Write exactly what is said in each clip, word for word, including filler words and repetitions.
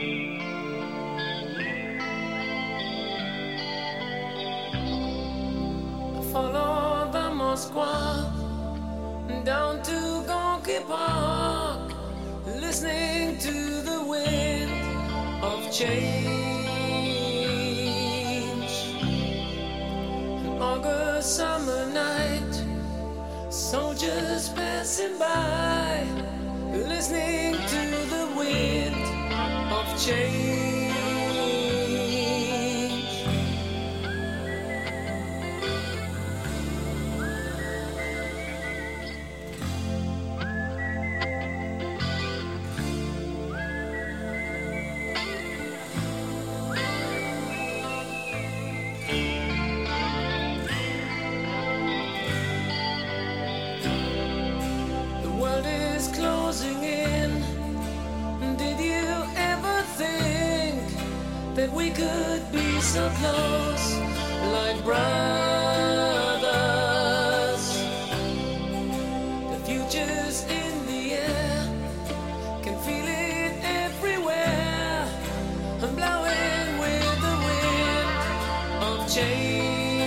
Follow the Moskva down to Gorky Park, listening to the wind of change. An August summer night, soldiers passing by, listening to the wind of change. Closing in. Did you ever think that we could be so close, like brothers? The future's in the air, can feel it everywhere. I'm blowing with the wind of change.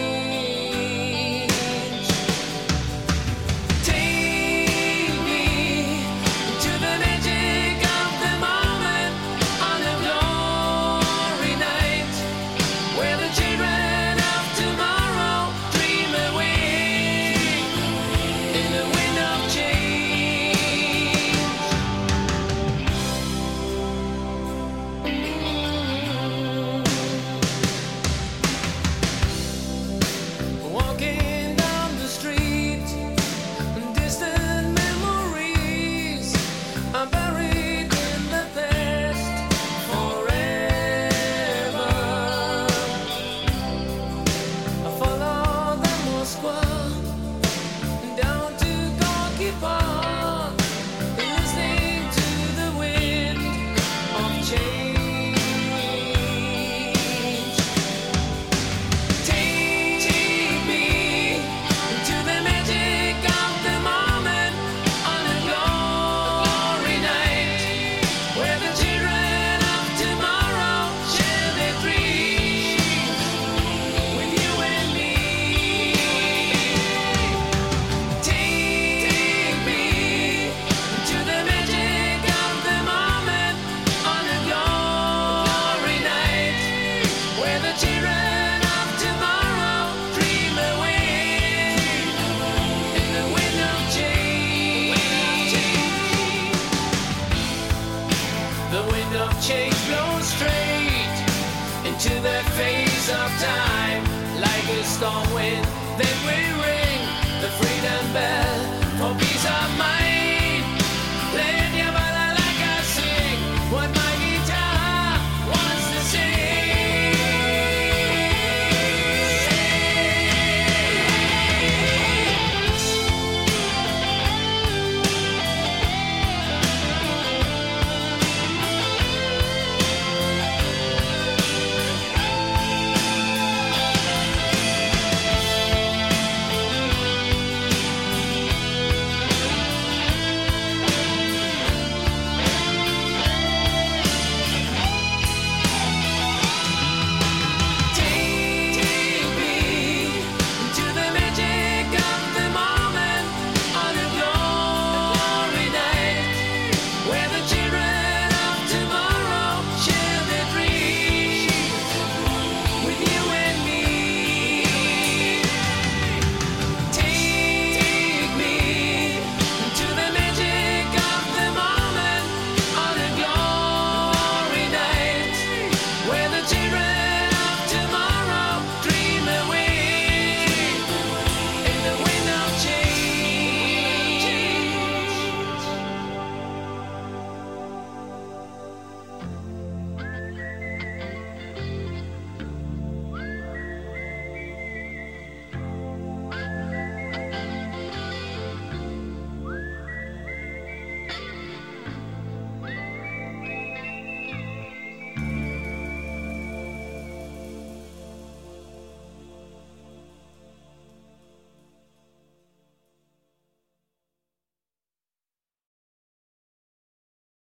Change blows straight into the face of time, like a storm wind. Then we ring the freedom bell.